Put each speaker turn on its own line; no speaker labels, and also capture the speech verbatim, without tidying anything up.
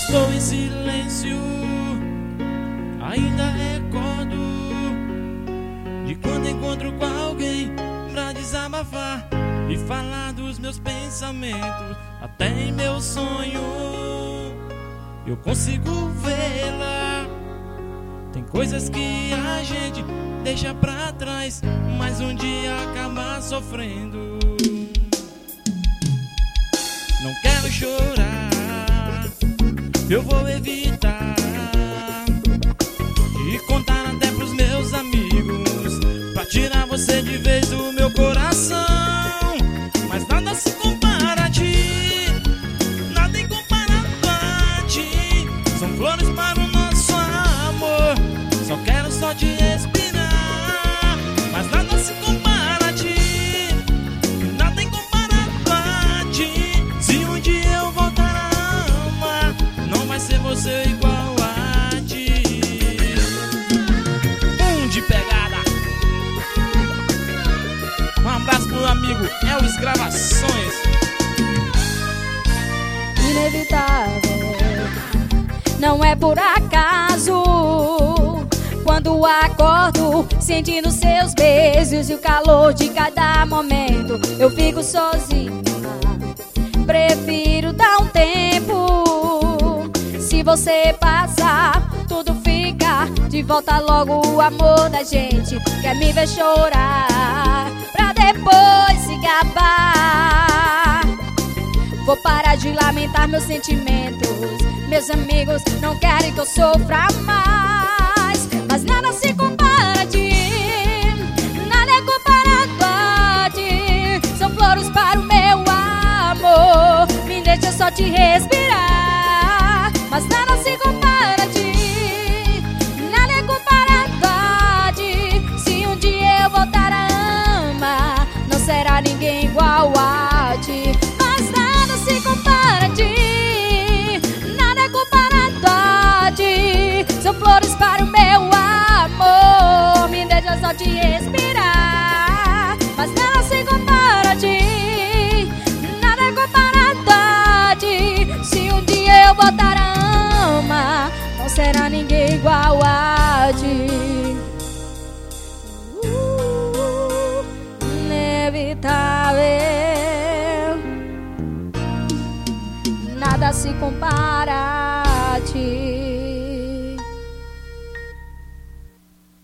Estou em silêncio, ainda recordo de quando encontro com alguém pra desabafar e falar dos meus pensamentos. Até em meu sonho eu consigo vê-la. Tem coisas que a gente deixa pra trás, mas um dia acaba sofrendo. Não quero chorar, eu vou evitar e contar até pros meus amigos, pra tirar você de vez do meu coração. Mas nada se compara a ti, nada incomparado a ti. São flores para o nosso amor, só quero só te respirar. Mas nada se compara a ti, nada incomparado a ti. Se um dia eu voltar a amar, não vai ser você igual a ti. Um de pegada. Um abraço pro amigo Elvis Gravações.
Inevitável, não é por acaso, quando acordo sentindo seus beijos e o calor de cada momento, eu fico sozinha. Prefiro dar um tempo. Se você passar, tudo fica de volta logo. O amor da gente quer me ver chorar pra depois se gabar. Vou parar de lamentar meus sentimentos. Meus amigos não querem que eu sofra mais, mas nada se compara a ti, nada é comparado a ti. São flores para o meu amor, me deixa só te respirar. Mas nada se compara a ti, nada é comparado a ti. Se um dia eu voltar a amar, não será ninguém igual a ti. Mas nada se compara a ti, nada é comparado a ti. São flores para o meu amor, me deixa só te respirar. Mas nada se compara a ti, nada é comparado a ti. Se um dia eu voltar a amar, não será ninguém igual a ti. uh, Inevitável, nada se compara